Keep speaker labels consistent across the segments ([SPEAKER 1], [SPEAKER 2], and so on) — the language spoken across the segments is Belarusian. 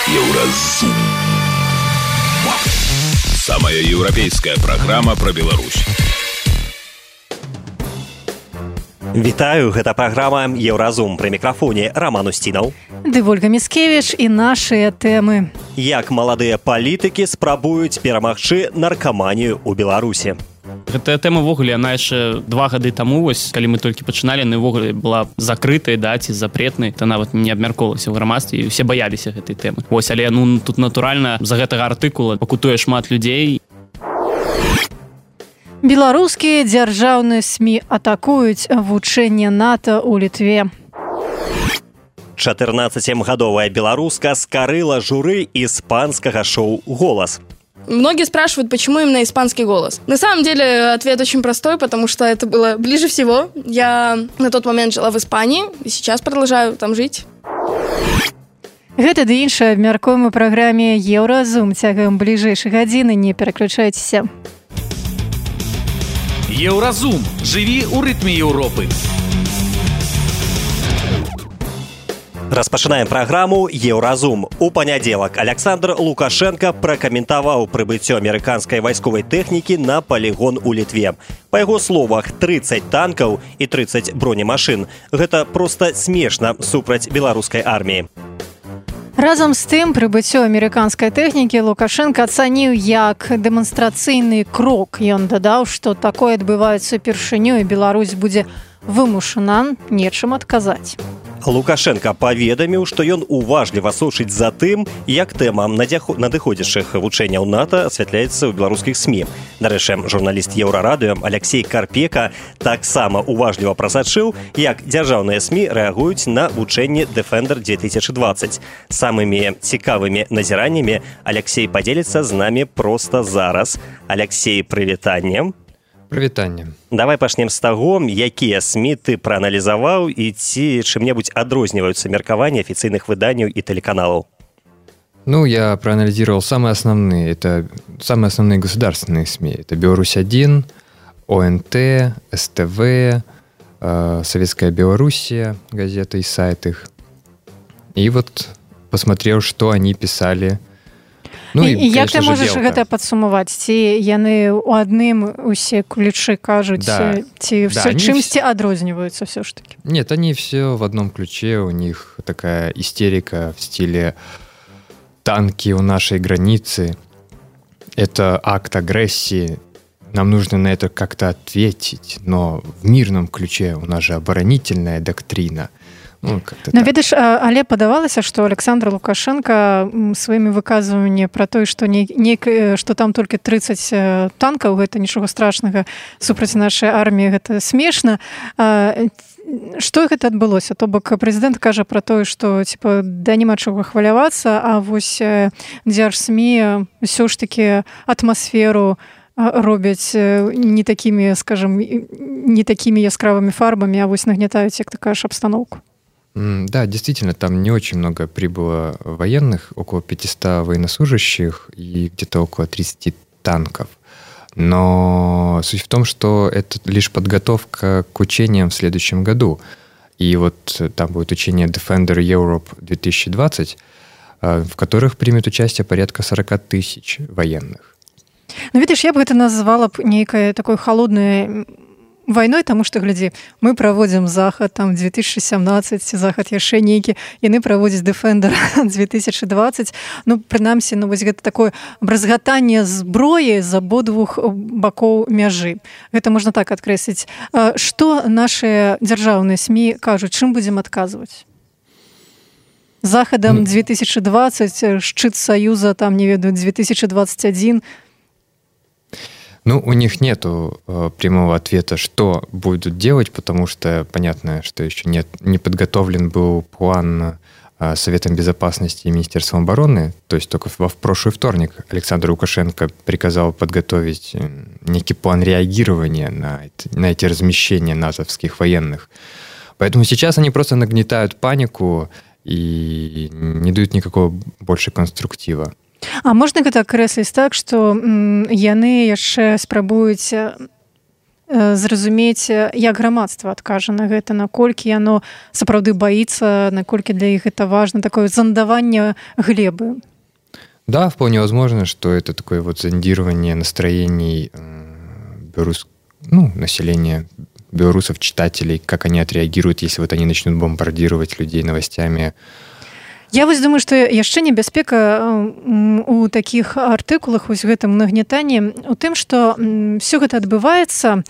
[SPEAKER 1] Еўразум. Самая еўрапейская праграма пра Беларусь.
[SPEAKER 2] Вітаю, гэта праграма «Еўразум». Пры мікрафоне Роман Устінаў.
[SPEAKER 3] Ды Вольга Міскевіч і нашыя тэмы.
[SPEAKER 2] Як маладыя палітыкі спрабуюць перамагчы наркаманію ў Беларусі.
[SPEAKER 4] Гэтая тэма ввогуле, яна яшчэ 2 гады таму, калі мы толькі пачыналі, яна ввогуле была закрытай, ці запретнай, то нават не абмяркоўвалася ў грамадстве, і ўсе баяліся гэтай тэмы. Але тут натуральна за гэтага артыкула пакутуе шмат людзей.
[SPEAKER 3] Беларускія дзяржаўныя СМІ атакуюць вучэнне НАТО ў Літве.
[SPEAKER 2] 14-гадовая беларуска скарыла журы іспанскага шоу «Голос».
[SPEAKER 5] Многие спрашивают, почему именно испанский голос. На самом деле ответ очень простой, потому что это было ближе всего. Я на тот момент жила в Испании и сейчас продолжаю там жить.
[SPEAKER 3] Гэта ды іншае абмяркуем у праграме «Еўразум». Цягам бліжэйшай гадзіны не пераключайцеся.
[SPEAKER 6] Еўразум. Жыві ў рытме Еўропы.
[SPEAKER 2] Распачынаем праграму «Еўразум». У панядзелак Александр Лукашенко пракаментаваў прыбыццё амерыканскай вайсковай тэхнікі на палігон у Літве. Па яго словах, 30 танкаў і 30 бронемашын. Гэта проста смешна супраць беларускай арміі.
[SPEAKER 3] Разам з тым, прыбыццё амерыканскай тэхнікі Лукашенко ацаніў як дэманстрацыйны крок. Ён дадаў, што такое адбываецца упершыню, і Беларусь будзе вымушана нечым адказаць.
[SPEAKER 2] Лукашенко паведаміў, што ён уважліва сочыць за тым, як тэма надыходзячых вучэнняў НАТО асвятляецца ў беларускіх СМІ. Нарэшце, журналіст Еўрарадыё Алексей Карпека таксама уважліва прасачыў, як дзяржаўныя СМІ рэагуюць на вучэнне Defender-2020. Самымі цікавымі назіраннямі Алексей падзеліцца з намі проста зараз. Алексей, прывітанне.
[SPEAKER 7] Прывітанне.
[SPEAKER 2] Давай пачнем з таго, якія СМІ ты прааналізаваў і ці чым-небудзь адрозніваюцца меркаванні афіцыйных выданняў и телеканалов?
[SPEAKER 7] Я проанализировал самые основные. Это самые основные государственные СМИ. Это «Беларусь-1», ОНТ, СТВ, «Советская Белоруссия», газета и сайт их. И вот посмотрел, что они писали.
[SPEAKER 3] І як ты можаш гэта падсумаваць? Ці яны ў адным усе ключы кажуць, ці все чымсьці адрозніваюцца все ж таки?
[SPEAKER 7] Нет, они все в одном ключе. У них такая истерика в стиле «танки у нашей границы». Это акт агрессии. Нам нужно на это как-то ответить. Но в мирном ключе у нас же оборонительная доктрина.
[SPEAKER 3] Ведаеш, але падавалася, што Александр Лукашенко сваімі выказваннямі пра тое, што там толькі 30 танкаў, гэта нічога страшнага супраць нашай арміі, гэта смешна. Што гэта адбылося? То бок прэзідэнт кажа пра тое, што няма чаго хвалявацца, а вось дзярж-СМІ ўсё ж такі атмасферу робяць не такімі, скажам, не такімі яскравымі фарбамі, а вось нагнятаюць, як ты кажаш, абстаноўку.
[SPEAKER 7] Да, действительно, там не очень много прибыло военных, около 500 военнослужащих и где-то около 30 танков. Но суть в том, что это лишь подготовка к учениям в следующем году. И вот там будет учение Defender Europe 2020, в которых примет участие порядка 40 тысяч военных.
[SPEAKER 3] Видишь, я бы это назвала некой такой холодной вайной, таму што, глядзі, мы праводзім захад, там, 2017, захад яшчэ нейкі, яны праводзяць Defender 2020. Прынамсі, вось гэта такое бразгатанне зброі з абодвух бакоў мяжы. Гэта можна так адкрэсліць. Што нашыя дзяржаўныя СМІ кажуць, чым будзем адказваць? Захадам 2020, шчыт Саюза, там, не ведаю, 2021.
[SPEAKER 7] У них нету прямого ответа, что будут делать, потому что понятно, что еще не подготовлен был план Советом Безопасности и Министерством обороны. То есть только в прошлый вторник Александр Лукашенко приказал подготовить некий план реагирования на эти размещения натовских военных. Поэтому сейчас они просто нагнетают панику и не дают никакого больше конструктива.
[SPEAKER 3] А можна гэта акрэсліць так, што яны яшчэ спрабуюць зразумець, як грамадства адкажа на гэта, наколькі яно сапраўды баіцца, наколькі для іх это важно, такое зондаванне глебы.
[SPEAKER 7] Да, вполне возможно, что это такое вот зондирование настроений населения белорусов, читателей, как они отреагируют, если вот они начнут бомбардировать людей новостями.
[SPEAKER 3] Я вось думаю, што яшчэ небяспека у такіх артыкулах, вось гэтым нагнятанні, у тым, што ўсё гэта адбываецца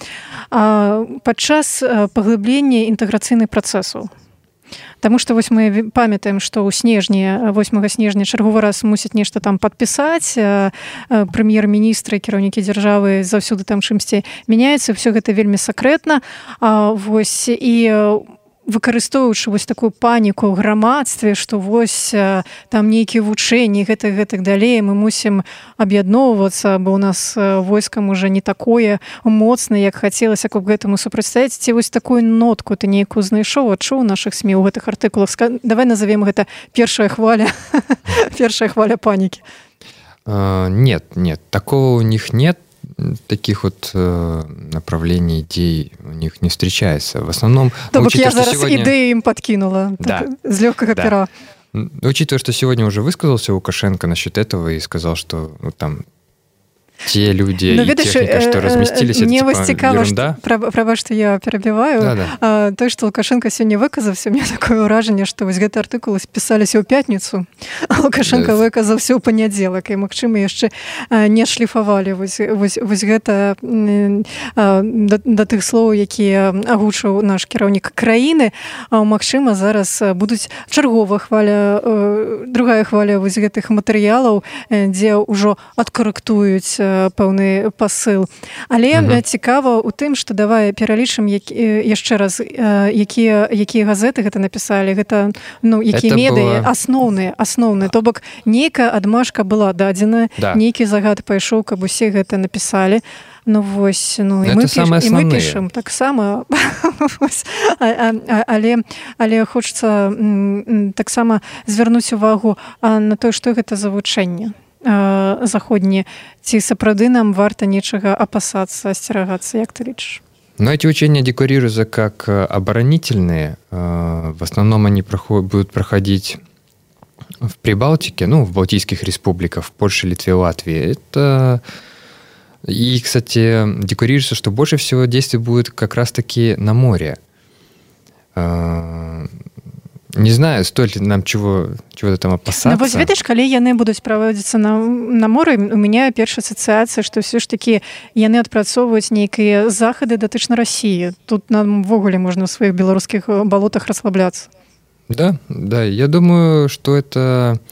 [SPEAKER 3] падчас паглыблення інтэграцыйных працэсаў. Таму што вось мы памятаем, што ў снежні, 8 снежня чарговы раз мусяць нешта там падпісаць, прэм'ер-міністры, кіраўнікі дзяржавы заўсёды там чымсьці мяняецца, ўсё гэта вельмі сакрэтна. Вось і выкарыстоўваючы вось такую паніку ў грамадстве, што вось там нейкія вучэнні, гэтак далей, мы мусім аб'ядноўвацца, бо ў нас войскам уже не такое моцнае, як хацелася, каб гэтаму супрацьстаяць. Ці вось такую нотку ты нейкую знайшоў, адчуў у нашых СМІ ў гэтых артыкулах? Давай назовем гэта першая хваля панікі.
[SPEAKER 7] Нет, такого у них нет. Таких вот направлений, идей у них не встречается. В основном...
[SPEAKER 3] Я зараз сегодня... идею им подкинула.
[SPEAKER 7] Да.
[SPEAKER 3] С легкого пера.
[SPEAKER 7] Учитывая, что сегодня уже высказался Лукашенко насчет этого и сказал, что там те люди и техника, что разместились, это типа ерунда.
[SPEAKER 3] Права, что я перебиваю.
[SPEAKER 7] Да.
[SPEAKER 3] То, что Лукашенко сегодня выказался, у меня такое ўражанне, что вось гэты артыкул пісаліся ў пятніцу, а Лукашенко выказаўся ў панядзелак, і, магчыма, яшчэ не шліфавалі вось гэта да тых слоў, якія агучыў наш кіраўнік краіны. Магчыма, зараз будуць другая хваля вось гэтых матэрыялаў, дзе ўжо адкарэктуюць пэўны пасыл. Але цікава ў тым, што давай пералічым яшчэ раз, якія газеты гэта напісалі, гэта, якія медыі асноўныя. То бок, нейкая адмашка была дадзена, нейкі загад пайшоў, каб усе гэта напісалі. І мы пішам таксама, але хочацца таксама звярнуць увагу на тое, што гэта за вучэнне заходние, ці сапраўды нам варта нечага опасаться, остерагаться, як ты лічишь?
[SPEAKER 7] Но эти учения декларируются как оборонительные. В основном они будут проходить в Прибалтике, в Балтийских республиках, в Польше, Литве, Латвии. И, кстати, декларируется, что больше всего действий будет как раз-таки на море. Не знаю, стоит ли нам чего-то там опасаться.
[SPEAKER 3] Вось ведаеш, калі яны будуць праводзіцца на моры, у меня першая асацыяцыя, што ўсё ж такі яны адпрацоўваюць нейкія захады датычна России. Тут нам ввогуле можна ў сваіх беларускіх балотах расслабляцца.
[SPEAKER 7] Да, я думаю, что это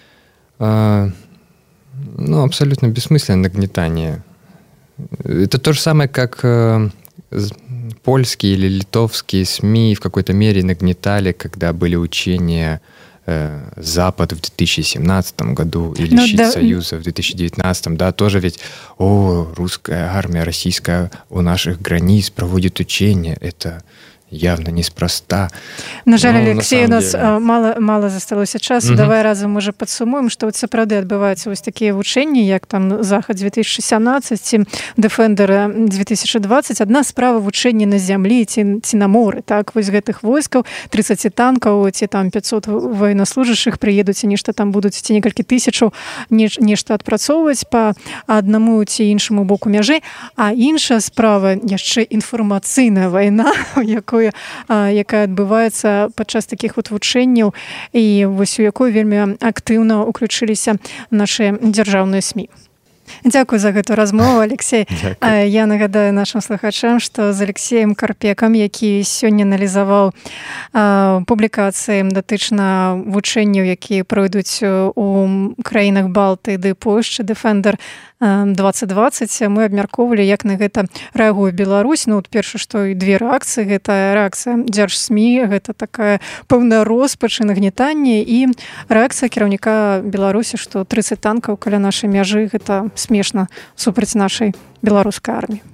[SPEAKER 7] абсолютно бессмысленное нагнетание. Это то же самое, как польские или литовские СМИ в какой-то мере нагнетали, когда были учения Запад в 2017 году или щит Союза в 2019, тоже ведь русская армия, российская у наших границ проводит учения, это явно неспроста.
[SPEAKER 3] На жаль, Алексей, у нас мало засталося часу. Давай разом, може, підсумуємо, що от сапраўды адбываюцца ось такія вучэнні, як там Захад 2017 ці Defender 2020. Адна справа вучэнні на зямлі ці на моры. Так, вось гэтых войскаў, 30 танкаў, ці там 500 военнослужащих приедуць, і нешта там будуць, ці некалькі тысячаў нешта адпрацоўваць па аднаму ці іншаму боку мяжы. А іншая справа яшчэ інфармацыйная вайна, якая адбываецца падчас такіх вот вучэнняў, і вось у якой вельмі актыўна ўключыліся нашы дзяржаўныя СМІ. Дзякуй за гэту размову, Алексей. Я нагадаю нашим слухачам, што з Алексеем Карпекам, які сёння аналізаваў публікацыі датычна вучэнняў, якія пройдуць у краінах Балты ды Польшчы, Defender 2020, мы абмяркоўвалі, як на гэта рэагуе Беларусь. Перша, што і две рэакцыі. Гэта рэакцыя дзяржсмі, гэта такая пэўная роспач і нагнетанне, і рэакцыя кіраўніка Беларусі, што 30 танкаў каля нашай мяжы, гэта смешна супраць нашай беларускай арміі.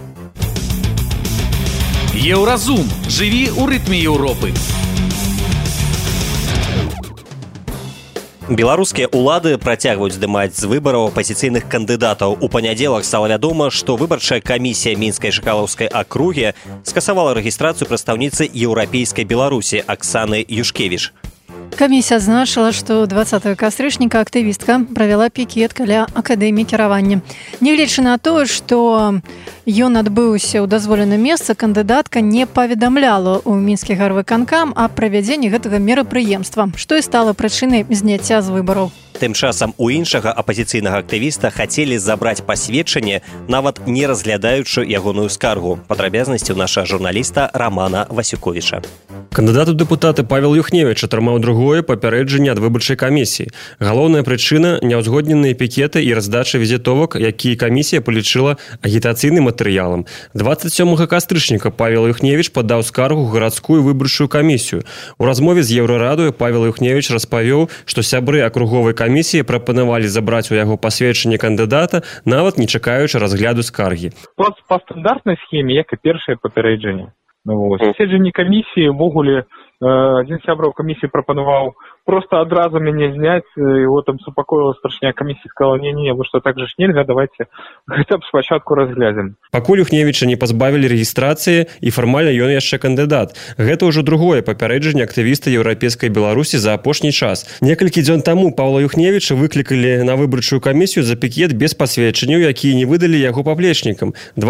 [SPEAKER 6] Еўразум. Жыві ў рытме Еўропы.
[SPEAKER 2] Беларускія ўлады працягваюць здымаць з выбараў апазіцыйных кандыдатаў. У панядзелак стала вядома, што выбарчая камісія Мінскай Чкалаўскай акругі скасавала рэгістрацыю прадстаўніцы еўрапейскай Беларусі Аксаны Юшкевіч.
[SPEAKER 3] Камісія адзначыла, што 20 кастрычніка актывістка правяла пікет каля акадэміі кіравання. Нягледзячы на тое, што ён адбыўся ў дазволеным месцы, кандыдатка не паведамляла ў мінскі гарвыканкам аб правядзенні гэтага мерапрыемства, што і стала прычынай зняцця з выбараў.
[SPEAKER 2] Тым часам у іншага апазіцыйнага актывіста хацелі забраць пасведчанне, нават не разглядаючы ягоную скаргу. Падрабязнасці ў наша журналіста Рамана Васюковіча.
[SPEAKER 8] Кандыдат у дэпутаты Павел Юхневіч атрымаў другое папярэджанне ад выбарчай камісіі. Галоўная прычына – няўзгодненыя пікеты і раздача візітовак, якія камісія палічыла агітацыйным матэрыялам. 27 кастрычніка Павел Юхневіч падаў скаргу ў гарадскую выбарчую камісію. У размове з Еўрарадыё Павел Юхневіч распавёў, што сябры акруговай камісіі прапанавалі забраць у яго пасведчанне кандыдата, нават не чакаючы разгляду скаргі.
[SPEAKER 9] Па стандартнай схеме, як і першае папярэджанне. Седжанне камісіі, ввогуле, адзін з сябраў камісіі прапанаваў просто адразу мяне зняць, его там супакоіла старшыня камісіі, сказала, не, вы што, так же ж нельга, давайте гэта б спачатку разглядзім.
[SPEAKER 8] Пакуль Юхневіча не пазбавілі рэгістрацыі і фармальна ён яшчэ кандыдат. Гэта ўжо другое папярэджанне актывіста еўрапейскай Беларусі за апошні час. Некалькі дзён таму Паўла Юхневіча выклікалі на выбарчую камісію за пікет без пасведчанняў, якія не выдалі яго паплечнікам.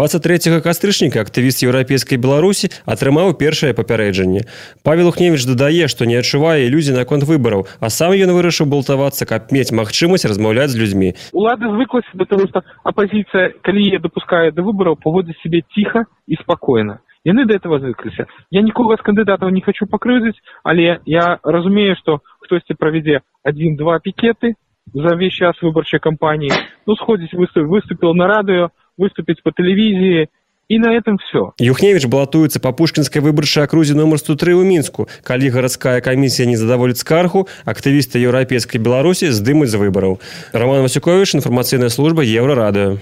[SPEAKER 8] 23 кастрычніка актывіст еўрапейскай Беларусі атрымаў першае папярэджанне. Павел Юхневіч дадае, што не адчувае ілюзій наконт выбараў, а сам ён вырашыў балтавацца, каб мець магчымасць размаўляць з людзьмі.
[SPEAKER 9] Улады звыклася да таго, што апазіцыя, калі яе дапускае да выбараў, паводзіць сябе ціха і спакойна. Яны да этого звыкліся. Я нікога з кандыдатаў не хочу пакрыўдзіць, але я разумею, што хтосьці правядзе 1-2 пікеты за ўвесь час выбарчай кампаніі, сходзіць, выступіў на радыё, выступіць па тэлевізіі, і на этом все.
[SPEAKER 8] Юхневіч балатуецца па Пушкінскай выбарчай акрузе номер 103 ў Мінску. Калі гарадская камісія не задаволіць скаргу, актывісты еўрапейскай Беларусі здымуць з выбараў. Роман Васюковіч, інфармацыйная служба Еўрарадыё.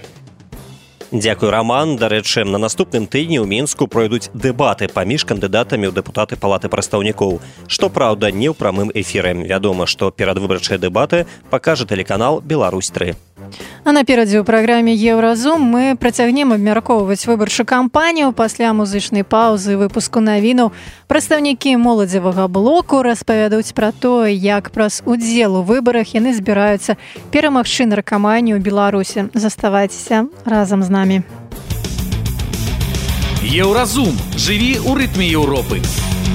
[SPEAKER 2] Дзякуй, Роман. Дарэчы, на наступным тыдні ў Мінску пройдуць дэбаты паміж кандыдатамі ў дэпутаты Палаты прадстаўнікоў. Што праўда, не ў прамым эфіры. Вядома, што перадвыбарчыя дэбаты пакажа тэлеканал Беларусь-3.
[SPEAKER 3] А наперадзе ў праграме Еўразум мы працягнем абмяркоўваць выбарчую кампанію. Пасля музычнай паўзы выпуску навінаў прадстаўнікі моладзевага блоку распавядуць пра тое, як праз удзел у выбарах яны збіраюцца перамагчы наркаманію ў Беларусі. Заставайцеся разам з намі.
[SPEAKER 6] Еўразум. Жыві ў рытме Еўропы.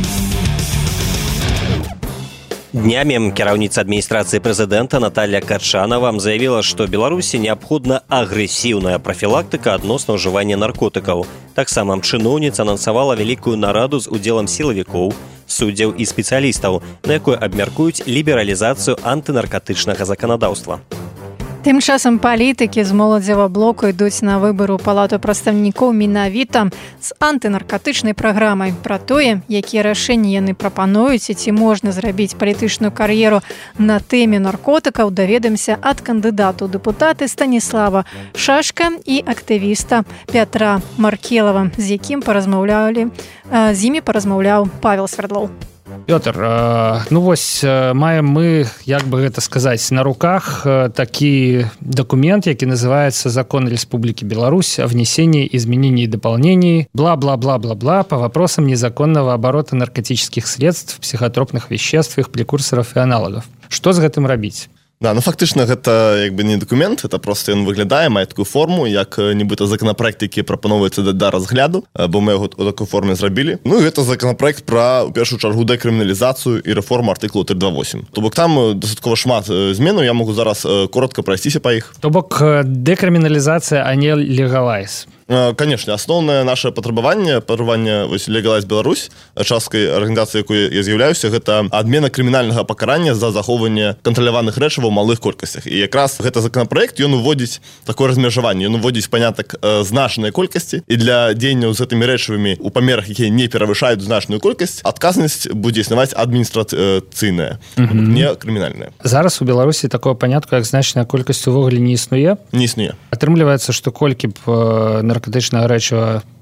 [SPEAKER 2] Днямі кіраўніца адміністрацыі прэзідэнта Наталья Качанова заявіла, што Беларусі неабходна агрэсіўная прафілактыка адносна ўжывання наркотыкаў. Таксама чыноўніца анансавала вялікую нараду з удзелам сілавікоў, суддзяў і спецыялістаў, на якой абмяркуюць лібералізацыю антынаркатычнага заканадаўства.
[SPEAKER 3] Тым часам палітыкі з моладзевага блоку ідуць на выбары ў Палату прадстаўнікоў менавіта з антынаркатычнай праграмай. Пра тое, якія рашэнні яны прапануюць і ці можна зрабіць палітычную кар'еру на тэме наркотыкаў, даведаемся ад кандыдата ў дэпутаты Станіслава Шашка і актывіста Пятра Маркелава, з імі паразмаўляў Павел Свердлоў.
[SPEAKER 10] Пётр, маем мы, як бы гэта сказаць, на руках такі документ, які называется «Закон Республики Беларусь о внесении изменений и дополнений бла-бла-бла-бла-бла по вопросам незаконного оборота наркотических средств, психотропных веществ, их прекурсоров и аналогов». Што з гэтым рабіць?
[SPEAKER 11] Да, фактычна гэта не документ, это просто ён выглядае, мае такую форму, як нібыта законапраект, які прапаноўваецца да разгляду, бо мы яго ў такой форме зрабілі. І гэта законапраект пра, у першую чаргу, дэкрыміналізацыю і рэформу артыклу 328. То бок там дастаткова шмат зменаў, я могу зараз коротко прайсціся па іх.
[SPEAKER 10] То бок дэкрыміналізацыя, а не легалайз.
[SPEAKER 11] Конечно, асноўнае наше патрабаванне Легалайз Беларусь, часткай арганізацыі, якой я з'яўляюся, гэта адмена крымінальнага пакарання за захоўванне кантраляваных рэчываў у малых колькасцях. І якраз гэты законапраект, ён уводзіць такое размежаванне, ён уводзіць панятак значнай колькасці, і для дзеянняў з гэтымі рэчывамі у памерах, якія не перавышаюць значную колькасць, адказнасць будзе існаваць адміністрацыйная, не крымінальная.
[SPEAKER 10] Зараз у Беларусі такое панятку, як значная колькасць увогуле не існуе?
[SPEAKER 11] Не існуе.
[SPEAKER 10] Атрымліваецца, што колькі б наркотычнага рэчыва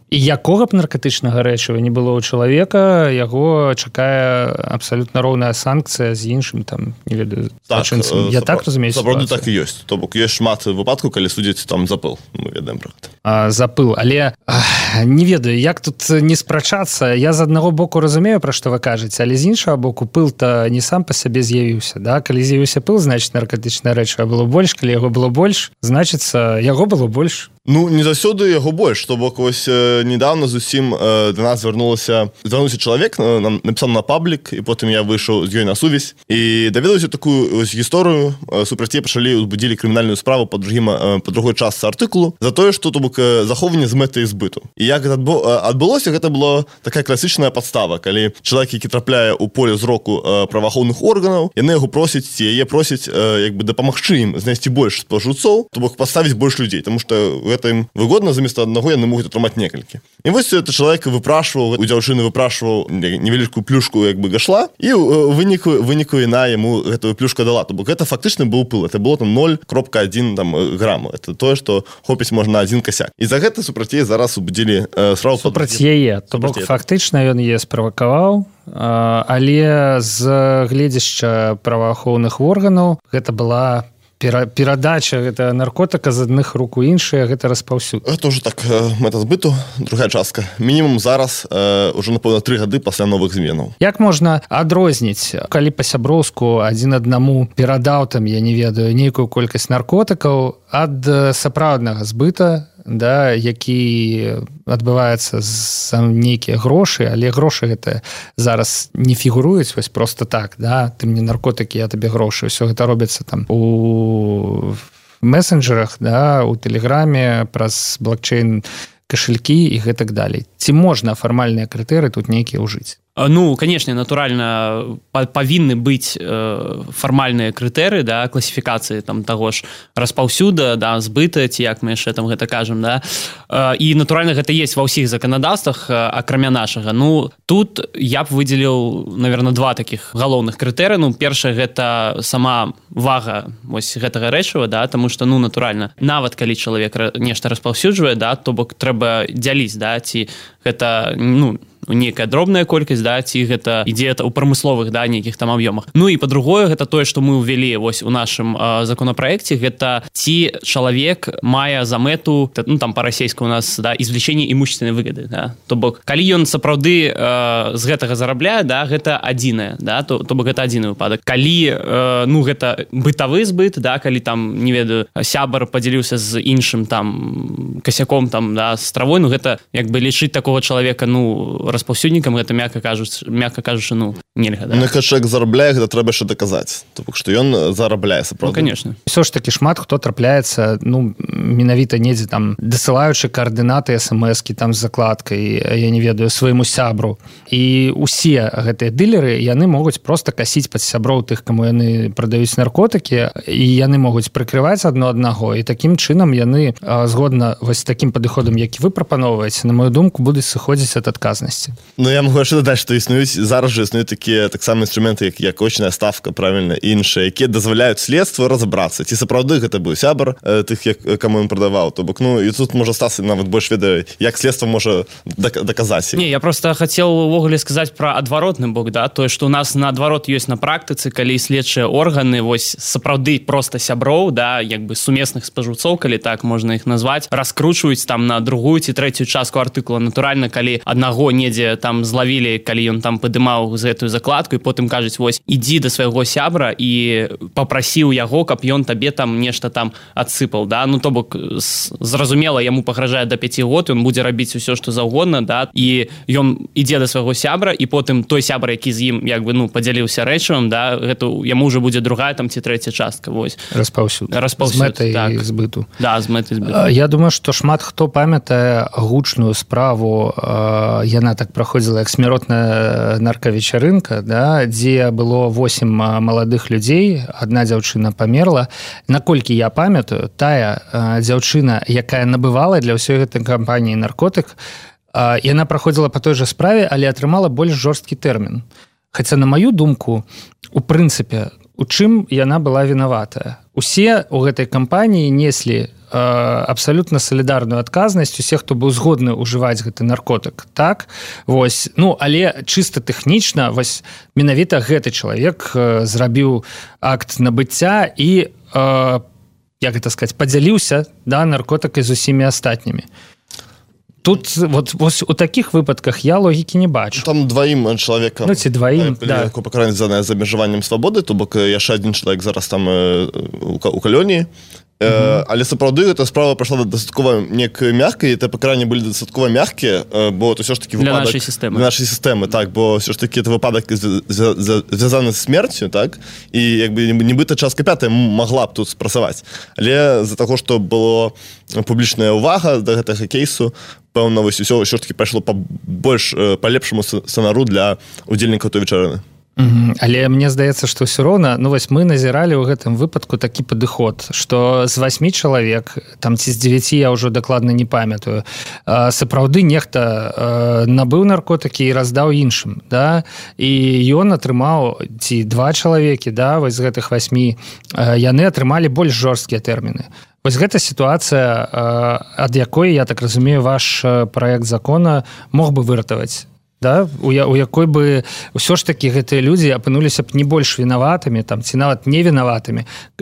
[SPEAKER 10] І якога б наркатычнага рэчыва не было ў чалавека, яго чакае абсалютна роўная санкцыя з іншым там, не ведаю, злачынцам. Я так разумею
[SPEAKER 11] сапраўды так і ёсць. То бок ёсць шмат выпадкаў, калі судзяць там за пыл. Мы ведаем пра гэта.
[SPEAKER 10] За пыл, але не ведаю, як тут не спрачацца. Я з аднаго боку разумею, пра што вы кажаце, але з іншага боку пыл-то не сам па сабе з'явіўся. Да? Калі з'явіўся пыл, значыць наркатычнае рэчыва было больш, калі яго было больш, значыцца яго было больш.
[SPEAKER 11] Ну, не заўсёды яго больш, то бок вось недавно зусім да нас звярнуўся чалавек, напісаў на паблік, і потым я выйшаў з ёй на сувязь і даведаўся такую ось гісторыю. Супраць яе пачалі узбудзілі крымінальную справу па другой частцы артыкулу за тое, што то бок захоўванне з мэтай збыту. І як гэта адбылося, гэта была такая класічная падстава, калі чалавек, які трапляе ў поле зроку праваахоўных органаў, яны яго просяць, ці яе просяць як бы дапамагчы ім знайсці больш спажыўцоў, то бок паставіць больш людзей, таму што гэта ім выгодна, замест аднаго яны могуць атрымаць некалькі. І вось это чалавек выпрашваў, у дзяўчыны выпрашваў невялічкую плюшку як бы гашла, і ў выніку яна яму гэтую плюшку дала. То бок гэта фактычна быў пыл. Это было там 0,1 там грамма. Это тое, што хопіць можна адзін касяк. І за гэта супраць яе зараз убудзілі справу
[SPEAKER 10] супраць яе. То бок фактычна ён яе справакаваў, але з гледзяшча праваахоўных органаў гэта была перадача гэта наркотыка з адных рук у іншыя, гэта распаўсюд.
[SPEAKER 11] Гэта ўжо так мэта збыту, другая частка. Мінімум зараз ўжо, напэўна, 3 гады пасля новых зменаў.
[SPEAKER 10] Як можна адрозніць, калі па-сяброўску адзін аднаму перадаў там, я не ведаю, нейкую колькасць наркотыкаў ад сапраўднага збыта, да, які адбываецца за нейкія грошы, але грошы гэта зараз не фігуруюць вось просто так, да, ты мне наркотыкі, я табе грошы, ўсё гэта робіцца там у месенджерах, да, у тэлеграме, праз блокчейн кашелькі і гэтак далей. Ці можна фармальныя крытэрыі тут нейкія ўжыць?
[SPEAKER 4] Ну, конечно, натуральна павінны быць фармальныя крытэрыі, да, класіфікацыі там таго ж распаўсюда, да, збыта, ці як мы яшчэ там гэта кажам, да. І натуральна гэта есть ва ўсіх заканадаўствах, акрамя нашага. Ну, тут я б выдзеліў, наверное, 2 такіх галоўных крытэры. Ну, першае гэта сама вага вось гэтага рэчыва, да, таму што, ну, натуральна, нават калі чалавек нешта распаўсюджвае, да, то бок трэба дзяліць, да, ці гэта, ну, нейкая дробная колькасць, да, ці гэта ідзе ў прамысловых, да, нейкіх там аб'ёмах. Ну і па-другое, гэта тое, што мы ўвялі вось у нашым законапраекце, гэта ці чалавек мае за мэту, ну там па-расейску у нас, да, извлечение имущественной выгоды, да. То бок, калі ён сапраўды з гэтага зарабляе, да, гэта адзінае, да, то бок гэта адзіны выпадак. Калі, ну, гэта бытавы збыт, да, калі там, не ведаю, сябар падзяліўся з іншым там касяком там, да, з травой, ну гэта як бы лічыць такого чалавека, ну, распаўсюднікам, гэта, мякка кажучы, ну, нельга, да.
[SPEAKER 11] Ну, калі чалавек зарабляе, гэта трэба яшчэ даказаць. То бок, што ён зарабляе, сапраўды.
[SPEAKER 4] Ну, конечно.
[SPEAKER 10] Усё ж такі шмат хто трапляецца, ну, менавіта недзе там, дасылаючы каардынаты смс-кі там з закладкай, я не ведаю, свайму сябру. І усе гэтыя дылеры, яны могуць проста касіць пад сяброў тых, каму яны прадаюць наркотыкі, і яны могуць прыкрываць адно аднаго, і такім чынам яны, згодна вось такім падыходам, які вы прапаноўваеце, на мою думку, будуць сыходзіць ад адказнасці.
[SPEAKER 11] Ну, я могу яшчэ дадаць, што зараз жа існуюць такія таксама інструменты, як очная ставка, правільна, іншыя, якія дазваляюць следству разабрацца, ці сапраўды гэта быў сябар тых, каму ён прадаваў. То бок, ну, і тут можа стацца нават больш ведае, як следства можа даказаць.
[SPEAKER 4] Не, я просто хацеў увогуле сказаць пра адваротны бок, да, тое, што у нас наадварот ёсць на практыцы, калі следчыя органы вось сапраўды проста сяброў, да, як бы сумесных спажыўцоў, калі так можна іх назваць, раскручваюць там на другую ці трэцюю частку артыкула. Натуральна, калі аднаго недзе там злавілі, калі ён там падымаў за гэтую закладку, і потым кажуць, вось, ідзі да свайго сябра і папрасіў яго, каб ён табе там нешта там адсыпаў, да, ну, то бок, зразумела, яму пагражае до 5 год, ён будзе рабіць усё, што заўгодна, да, і ён ідзе да свайго сябра, і потым той сябра, які з ім, як бы, ну, падзяліўся рэчывам, да, гэта яму ўжо будзе другая там ці трэця частка, вось.
[SPEAKER 10] Распаўсюд. З мэтай
[SPEAKER 4] так.
[SPEAKER 10] збыту.
[SPEAKER 4] Да, з мэтай збыту.
[SPEAKER 10] Я думаю, што шмат хто памятае гучную справу, яна так праходзіла як смяротная наркавечарынка, да, дзе было 8 маладых людзей, адна дзяўчына памерла. Наколькі я памятаю, тая дзяўчына, якая набывала для ўсёй гэтай кампаніі наркотык, яна праходзіла па той жа справе, але атрымала больш жорсткі тэрмін. Хаця, на маю думку, у прынцыпе, у чым яна была вінаватая. Усе ў гэтай кампаніі неслі абсалютна салідарную адказнасць усе, хто быў згодны ўжываць гэты наркотык. Так? Вось. Ну, але чыста тэхнічна вось менавіта гэты чалавек зрабіў акт набыцця і, як гэта сказаць, падзяліўся, да, наркотыкай з усімі астатнімі. Тут вот у таких выпадках я логікі не бачу.
[SPEAKER 11] Там дваім чалавекам.
[SPEAKER 10] Ну, ці дваім, да.
[SPEAKER 11] Пакаранне за абмежаваннем свабоды, то бок яшчэ адзін чалавек зараз там у калоніі. Але сапраўды гэта справа прайшла дастаткова неяк мякка, і те пакаранні былі дастаткова мяккія, бо это ўсё ж таки выпадак для нашай сістэмы, так, бо ўсё ж таки это выпадак звязаны з смерцю, так, і як бы нібыта частка 5 магла б тут спрацаваць. Але з-за таго, што было публічная ўвага да гэтага кейсу, пэўна, вось усё ж таки пайшло па лепшаму сцэнару для удзельнікаў той вечарыны.
[SPEAKER 10] Але мне здаецца, што ўсё роўна, ну вось мы назіралі ў гэтым выпадку такі падыход, што з 8 чалавек, там ці з 9, я ўжо дакладна не памятаю, сапраўды нехта набыў наркотыкі і раздаў іншым, да? І ён атрымаў, ці 2 чалавекі, да, вось з гэтых 8, яны атрымалі больш жорсткія тэрміны. Вось гэта сітуацыя, ад якой, я так разумею, ваш праект закона мог бы выратаваць. Да? У якой бы ўсё ж такі гэтыя людзі апынуліся б не больш вінаватымі, там, ці нават не вінаватымі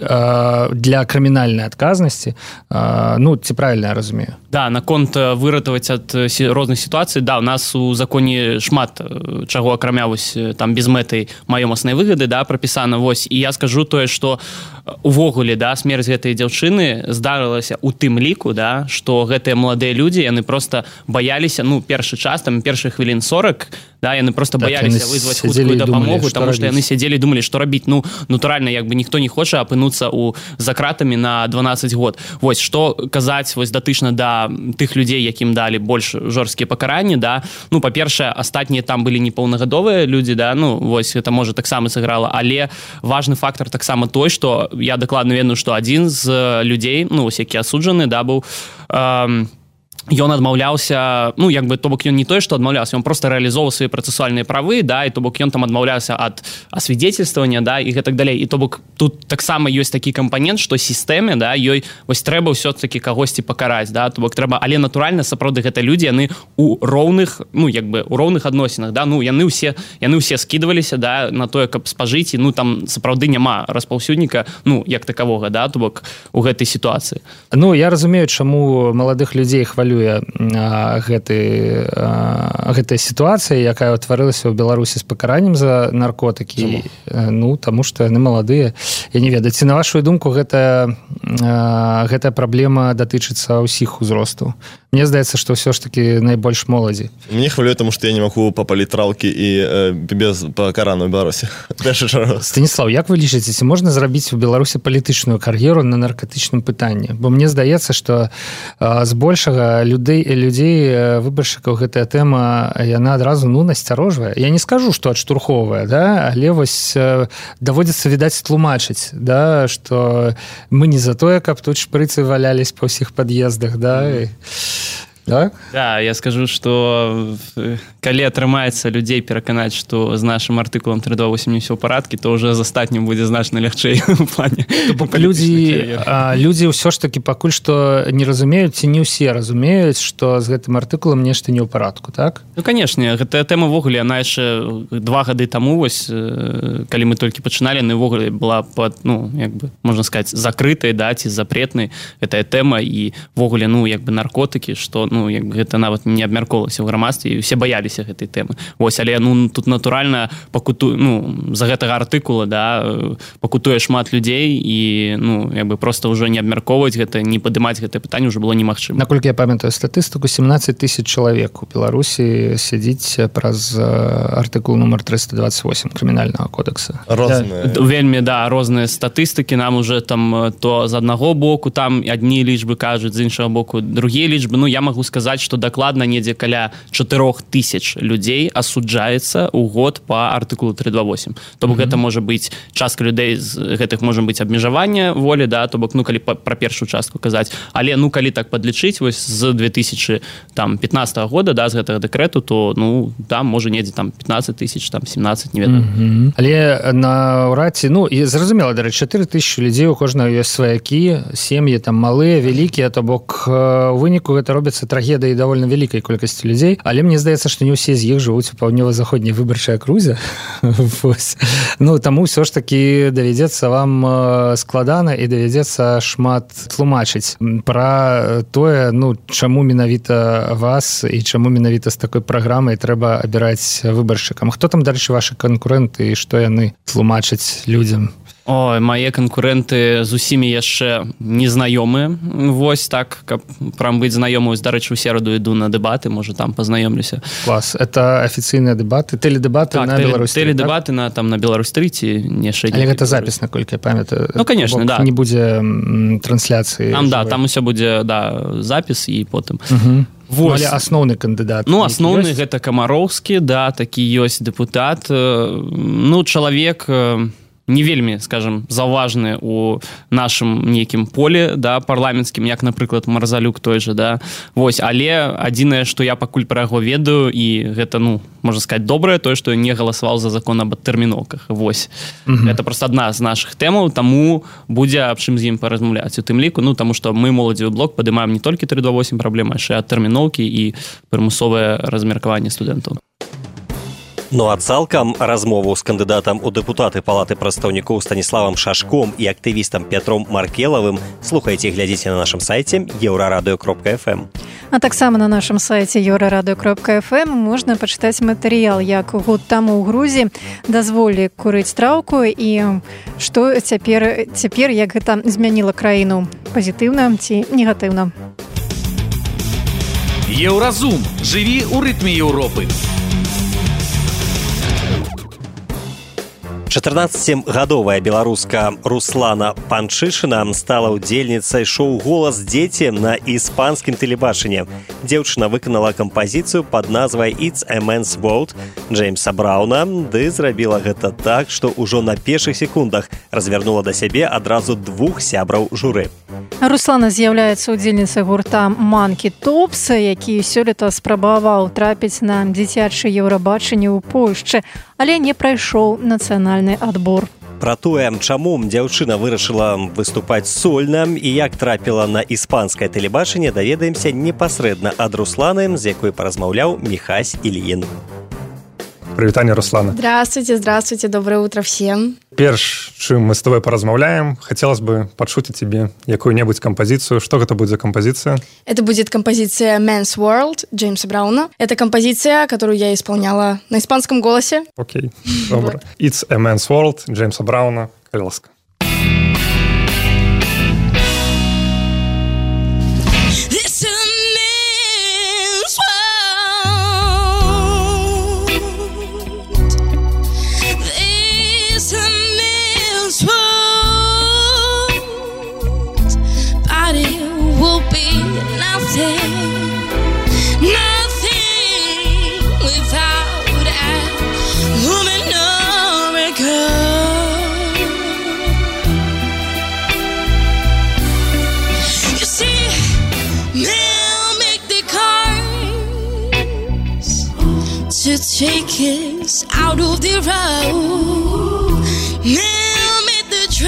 [SPEAKER 10] для крымінальнай адказнасці. Ну, ці правільна я разумею?
[SPEAKER 4] Да, наконт выратаваць ад розных сітуацый, да, у нас у законе шмат чаго, акрамя вось там без мэтай маёмаснай выгады, да, прапісана. Вось, і я скажу тое, што увогуле, да, смерць гэтай дзяўчыны здарылася ў тым ліку, да, што гэтыя маладыя людзі, яны проста баяліся, ну, першы час, там, першых хвілін 40, да, яны просто баяліся вызваць хуткую дапамогу, таму што яны сядзелі і думалі, што рабіць. Ну, натуральна, як бы ніхто не хоча апынуцца за кратамі на 12 год. Вось, што казаць вось датычна да тых людзей, якім далі больш жорсткія пакаранні, да. Ну, па-першае, астатнія там былі непаўнагадовыя людзі, да, ну, вось, гэта, можа, таксама сыграла, але важны фактар таксама той, што я дакладна ведаю, што адзін з людзей, ну, вось, які асуджаны, да, быў ён адмаўляўся, ну, як бы, то бок ён не тое, што адмаўляўся, ён просто рэалізоўваў свае працэсуальныя правы, да, і то бок ён там адмаўляўся ад асвідзецельствавання, да, і гэтак далей. І то бок тут таксама ёсць такі кампанент, што сістэме, да, ёй вось трэба ўсё-такі кагосьці пакараць, да, то бок трэба, але натуральна сапраўды гэта людзі, яны у роўных, ну, як бы, у роўных адносінах, да, ну, яны ўсе скідваліся, да, на тое, каб спажыць, і, ну, там сапраўды няма распаўсюдніка, ну, як такавога, да, то бок у гэтай сітуацыі.
[SPEAKER 10] Ну, я разумею, чаму маладых людзей хвалюе гэтая сітуацыя, якая ўтварылася ў Беларусі з пакараннем за наркотыкі. Ну, таму што яны маладыя. Я не ведаю, ці на вашу думку гэтая праблема датычыцца ўсіх узростаў? Мне здаецца, што ўсё ж такі найбольш моладзі.
[SPEAKER 11] Мне хвалюе, таму што я не магу папаліць траўкі і без пакарана ў Беларусі.
[SPEAKER 10] Станіслав, як вы лічыце, ці можна зрабіць у Беларусі палітычную кар'еру на наркатычным пытанні? Бо мне здаецца, што збольшага людзей, выбаршчыкаў гэтая тэма, яна адразу, ну, насцярожвае. Я не скажу, што адштурхоўвае, да, але вось даводзіцца, відаць, тлумачыць, да, што мы не за тое, каб тут шпрыцы валялись па ўсіх пад'ездах, да, і... Да?
[SPEAKER 4] Да, я скажу, што калі атрымаецца людзей пераканаць, што з нашым артыкулам 328 не ўсё ў парадкі, то ўжо з астатнім будзе значна лягчэй у плане.
[SPEAKER 10] Людзі ўсё ж такі пакуль што не разумеюць, ці не ўсе разумеюць, што з гэтым артыкулам нешта не ў парадку, так?
[SPEAKER 4] Ну, канешне, гэтая тэма ўвогуле, яна яшчэ 2 гады таму, вось, калі мы толькі пачыналі, яна ўвогуле была пад, ну, як бы, можна сказаць, закрытай, да, ці запретнай гэтая тэма, і ўвогуле, ну, як бы, наркотыкі, што, ну, як бы гэта нават не абмяркоўвалася ў грамадстве, і ўсе баяліся гэтай тэмы. Вось, але, ну, тут натуральна пакутуе, ну, за гэтага артыкула, да, пакутуе шмат людзей, і, ну, як бы проста ўжо не абмяркоўваць гэта, не падымаць гэтае пытанне ўжо было немагчыма.
[SPEAKER 10] Наколькі я памятаю статыстыку, 17 000 чалавек у Беларусі сядзіць праз артыкул нумар 328 крымінальнага кодекса.
[SPEAKER 11] Розныя.
[SPEAKER 4] Вельмі, да, розныя статыстыкі, нам уже там то з аднаго боку, там адні лічбы кажуць, з іншага боку другія лічбы. Ну, я магу сказаць, што дакладна недзе каля 4000 людзей асуджаецца ў год по артыкулу 328. То бок гэта можа быць частка людей з гэтых можа быць абмежаванне волі, да, то бок, ну, калі пра першую частку казаць, але, ну, калі так падлічыць, вось з 2015 года, да, з гэтага дэкрэту, то, ну, там можа недзе там 15 тысяч, там 17, не ведаю.
[SPEAKER 10] Але на ўраці, ну, і зразумела, дарэчы, 4000 людзей, у кожнага ёсць сваякі, сем'і там малыя, вялікія, то бок у выніку гэта робіцца трагедыяй давольна вялікай колькасці людзей, але мне здаецца, што не ўсе з іх жывуць у паўднёва-заходняй выбарчай акрузе. Ну, таму ўсё ж такі давядзецца вам складана і давядзецца шмат тлумачыць пра тое, ну, чаму менавіта вас і чаму менавіта з такой праграмай трэба абіраць выбаршчыкам. Хто там, дарэчы, вашы канкурэнты і што яны тлумачаць людзям?
[SPEAKER 4] Ой, мае канкурэнты з усімі яшчэ незнаёмыя. Вось так, каб прям быць знаёмы. Дарэчы, у сераду іду на дэбаты, можа, там пазнаёмлюся.
[SPEAKER 10] Клас. Это афіцыйныя дэбаты, тэледэбаты на Беларусь-3, так?
[SPEAKER 4] Тэледэбаты там на Беларусь-3 ці нешта.
[SPEAKER 10] Але гэта запіс, наколькі я памятаю.
[SPEAKER 4] Ну, конечно, да.
[SPEAKER 10] Не будзе трансляцыі.
[SPEAKER 4] Там, да, там усё будзе, да, запіс і потым.
[SPEAKER 10] Вот. Ну, але асноўны кандыдат.
[SPEAKER 4] Ну, асноўны гэта Камароўскі, да, такі ёсць дэпутат. Ну, чалавек не вельмі, скажем, заўважны у нашым нейкім поле, да, парламенцкім, як, напрыклад, Марзалюк той же, да. Вось, але адзінае, што я пакуль пра яго ведаю, і гэта, ну, можна сказаць, добрае, тое, што не галасаваў за закон об адтэрміноўках. Вось. Гэта проста адна з нашых тэмаў, таму будзе аб чым з ім паразмаўляць. У тым ліку, ну, таму што мы, моладзевы блок, падымаем не толькі 328 праблемы, а яшчэ адтэрміноўкі і прымусовае размеркаванне студэнтаў.
[SPEAKER 2] Ну а цалкам размову з кандыдатам у дэпутаты палаты прадстаўнікоў Станіславам Шашком і актывістам Пятром Маркелавым слухайце і глядзіце на нашым сайце еўрарадыё.фм.
[SPEAKER 3] А таксама на нашым сайце еўрарадыё.фм можна пачытаць матэрыял, як год таму ў Грузіі дазволілі курыць траўку і што цяпер як гэта змяніла краіну, пазітыўна ці негатыўна.
[SPEAKER 6] Еўразум. Жыві ў рытме Еўропы.
[SPEAKER 2] 14-гадовая беларуска Руслана Панчышына стала ўдзельніцай шоу «Голас дзеці» на іспанскім тэлебачанні. Дзяўчына выканала кампазіцыю пад назвай «It's a Man's World» Джеймса Брауна, ды зрабіла гэта так, што ўжо на першых секундах развярнула да сябе адразу двух сябраў журы.
[SPEAKER 3] Руслана з'яўляецца ўдзельніцай гурта «Манкі Топс», які сёлета спрабаваў трапіць на дзіцячае Еўрабачанне ў Польшчы, але не прайшоў нацыянальны адбор.
[SPEAKER 2] Пра тое, чаму дзяўчына вырашыла выступаць сольна і як трапіла на іспанскае тэлебачанне, даведаемся непасрэдна ад Русланы, з якой паразмаўляў Михась Ильин.
[SPEAKER 12] Привитание, Руслана.
[SPEAKER 5] Здравствуйте, здравствуйте, доброе утро всем.
[SPEAKER 12] Перш, чым мы с тобой поразмаўляем, хотелось бы подшуть тебе якую-нибудь композицию. Что это будет за композиция?
[SPEAKER 5] Это будет композиция «Man's World» Джеймса Брауна. Это композиция, которую я исполняла на испанском голосе.
[SPEAKER 12] Окей, добро. «It's a Man's World» Джеймса Брауна. Колеска.
[SPEAKER 13] To take us out of the road, now made the train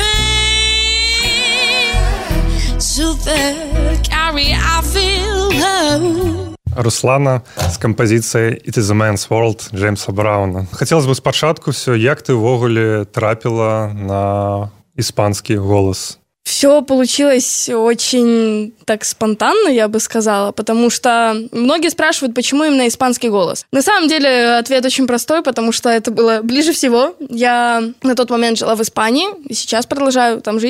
[SPEAKER 13] to the carry I feel low.
[SPEAKER 12] Руслана з кампазіцыяй «It is a Man's World» Джеймса Брауна. Хацелось бы спачатку все, як ты ўвогуле трапіла на іспанскі голас?
[SPEAKER 5] Все получилось очень так спонтанно, я бы сказала, потому что многие спрашивают, почему именно испанский голос. На самом деле ответ очень простой, потому что это было ближе всего. Я на тот момент жила в Испании, и сейчас продолжаю там жить.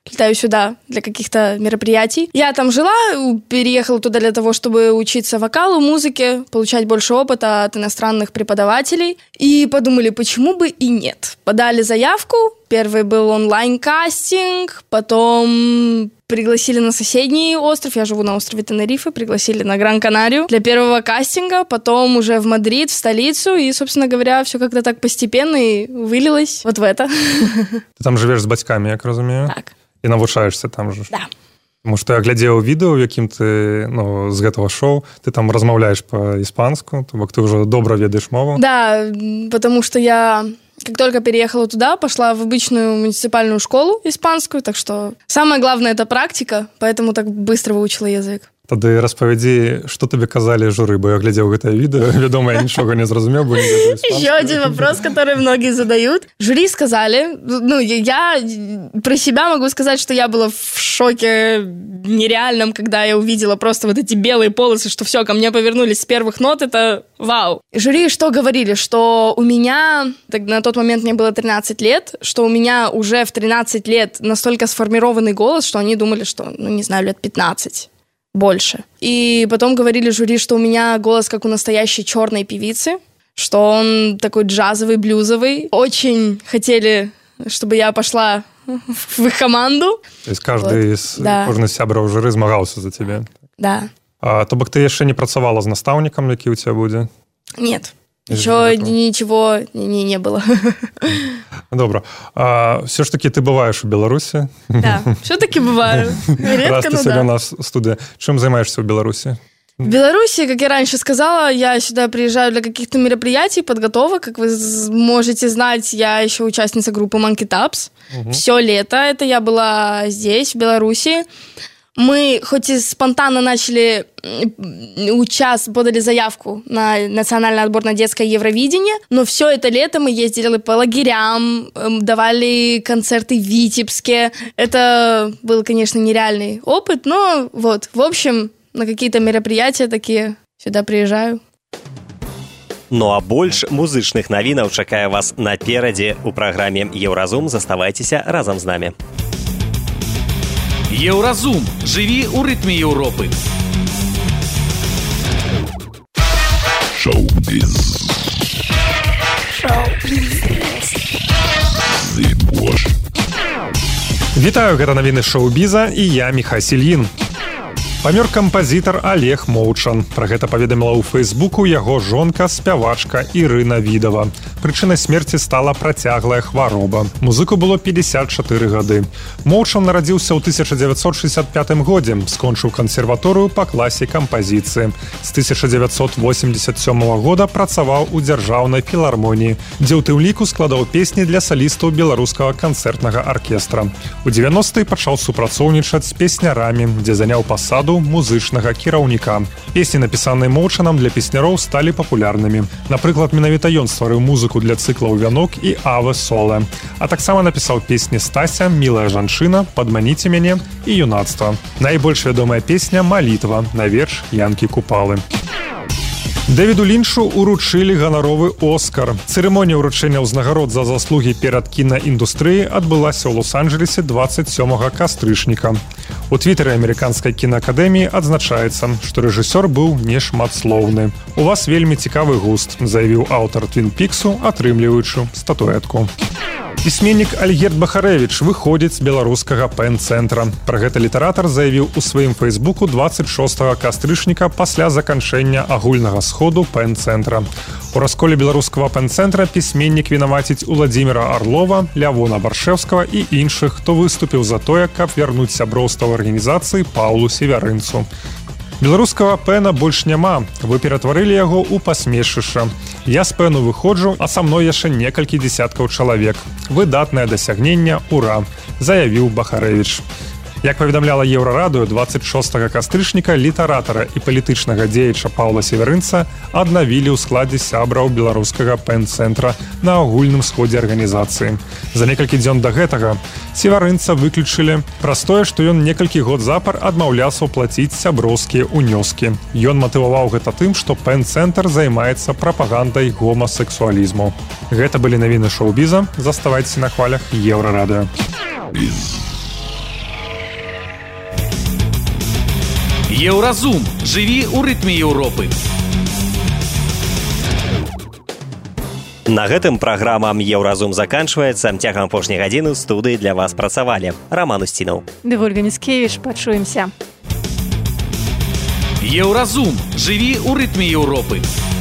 [SPEAKER 5] летаю сюда для каких-то мероприятий. Я там жила, переехала туда для того, чтобы учиться вокалу, музыке, получать больше опыта от иностранных преподавателей. И подумали, почему бы и нет. Подали заявку, первый был онлайн-кастинг, потом пригласили на соседний остров, я живу на острове Тенерифе, пригласили на Гран-Канарию для первого кастинга, потом уже в Мадрид, в столицу, и, собственно говоря, все как-то так постепенно и вылилось вот в это.
[SPEAKER 12] Ты там живешь з бацькамі, як разумею?
[SPEAKER 5] Так.
[SPEAKER 12] І навучаешься там же?
[SPEAKER 5] Да.
[SPEAKER 12] Тому што я глядзеў відэо, якім ты, з гэтага шоу, ты там размаўляеш па-іспанску, то бок ты ўжо добра ведаеш мову.
[SPEAKER 5] Да, потому что я... Как только переехала туда, пошла в обычную муниципальную школу испанскую, так что самое главное – это практика, поэтому так быстро выучила язык.
[SPEAKER 12] Тады распавядзі, што табе казалі журы, бо я глядзеў гэтае відэо, вядома, я нічога не зразумеў, бо не ведаю испанскую.
[SPEAKER 5] Еще один вопрос, который многие задают. Жюри сказали, я про себя могу сказать, что я была в шоке нереальном, когда я увидела просто вот эти белые полосы, что все, ко мне повернулись с первых нот, это вау. Жюри что говорили, что у меня, на тот момент мне было 13 лет, что у меня уже в 13 лет настолько сформированный голос, что они думали, что, не знаю, лет 15. Больше. И потом говорили жюри, что у меня голос как у настоящей черной певицы, что он такой джазовый, блюзовый. Очень хотели, чтобы я пошла в их команду.
[SPEAKER 12] То есть каждый из кожны сябраў журы змагаўся за тебе?
[SPEAKER 5] Да.
[SPEAKER 12] То бок ты яшчэ не працавала з настаўнікам, які ў цябе будзе?
[SPEAKER 5] Нет. Еще ничего не было.
[SPEAKER 12] Добро. Все ж таки ты бываешь у Беларуси?
[SPEAKER 5] Да, все-таки бываю. Редко,
[SPEAKER 12] раз ты сегодня у нас в студии. Чем занимаешься в Беларуси?
[SPEAKER 5] В Беларуси, как я раньше сказала, я сюда приезжаю для каких-то мероприятий, подготовок. Как вы можете знать, я еще участница группы Monkey Taps. Все лето это я была здесь, в Беларуси. Мы хоть и спонтанно начали подали заявку на национальный отбор на детское Евровидение, но все это лето мы ездили по лагерям, давали концерты в Витебске. Это был, конечно, нереальный опыт, но вот, в общем, на какие-то мероприятия такие сюда приезжаю.
[SPEAKER 2] Ну а больш музычных навінаў чакае вас наперадзе у праграме Еўразум. Заставайцеся разам з намі.
[SPEAKER 6] Еўразум. Жыві ў рытме Еўропы.
[SPEAKER 1] Шоу-біз.
[SPEAKER 12] Вітаю, гэта навіны шоу-біза і я Міхась Ільін. Памёр кампазітар Олег Моўчан. Пра гэта паведаміла ў Фэйсбуку яго жонка, спявачка Ірына Відава. Прычынай смерці стала працяглая хвароба. Музыку было 54 гады. Моўчан нарадзіўся ў 1965 годзе, скончыў кансерваторыю па класе кампазіцыі. З 1987 года працаваў у дзяржаўнай філармоніі, дзе ў тым ліку складаў песні для салістаў беларускага канцэртнага аркестра. У 90-е пачаў супрацоўнічаць з песнярамі, дзе заняў пасаду музычнага кіраўніка. Песні, напісаныя Моўчанам для песняроў, сталі папулярнымі. Напрыклад, менавіта ён стварыў музыку для цыклаў «Вянок» і «Аве Соле». А таксама напісаў песні «Стася», «Мілая жанчына», «Падманіце мяне» і «Юнацтва». Найбольш вядомая песня «Малітва» на верш Янкі Купалы. Дэвіду Лінчу уручылі ганаровы «Оскар». Цырымонія ўручэння ўзнагарод за заслугі перад кінаіндустрыяй адбылася ў Лос-Анджелесе 27 кастрычніка. У твітары амерыканскай кінаакадэміі адзначаецца, што рэжысёр быў нешматслоўны. «У вас вельмі цікавы густ», заявіў аўтар «Твін Піксу», атрымліваючы статуэтку. Пісьменнік Альгерд Бахарэвіч выходзіць з беларускага пэн-цэнтра. Пра гэта літаратар заявіў у сваім фэйсбуку 26 кастрычніка пасля заканчэння агульнага сходу пэн-цэнтра. У расколе беларускага пэн-цэнтра пісьменнік вінаваціць Уладзіміра Арлова, Лявона Баршэўскага і іншых, хто выступіў за тое, каб вярнуць сяброўства ў арганізацыі Паўлу Севярынцу. Беларускага пэна больш няма, вы ператварылі яго ў пасмешышча. Я з пэну выходжу, а са мной яшчэ некалькі дзесяткаў чалавек. Выдатнае дасягненне, ура, заявіў Бахарэвіч. Як паведамляла Еўрарадыё, 26 кастрычніка літаратара і палітычнага дзеяча Паўла Севярынца аднавілі ў складзе сябраў беларускага пэн-цэнтра на агульным сходзе арганізацыі. За некалькі дзён да гэтага Севярынца выключылі праз тое, што ён некалькі год запар адмаўляўся плаціць сяброўскія ўнёскі. Ён матываваў гэта тым, што пэн-цэнтр займаецца прапагандай гомасексуалізму. Гэта былі навіны шоу-біза. Заставайцеся на хвалях Еўрарадыё.
[SPEAKER 6] Еўразум. Жыві ў рытме Еўропы.
[SPEAKER 2] На гэтым праграма «Еўразум» заканчваецца. Цягам апошняй гадзіны ў студыі для вас працавалі Роман Устінаў
[SPEAKER 3] ды Вольга Міцкевіч. Пачуемся.
[SPEAKER 6] Еўразум. Жыві ў рытме Еўропы.